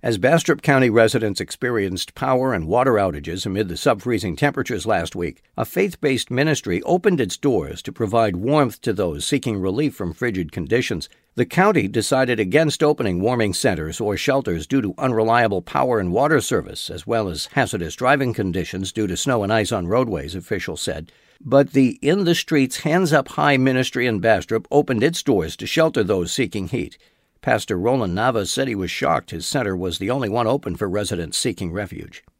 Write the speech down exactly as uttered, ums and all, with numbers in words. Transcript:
As Bastrop County residents experienced power and water outages amid the sub-freezing temperatures last week, a faith-based ministry opened its doors to provide warmth to those seeking relief from frigid conditions. The county decided against opening warming centers or shelters due to unreliable power and water service, as well as hazardous driving conditions due to snow and ice on roadways, officials said. But the In the Streets Hands Up High ministry in Bastrop opened its doors to shelter those seeking heat. Pastor Roland Navas said he was shocked his center was the only one open for residents seeking refuge.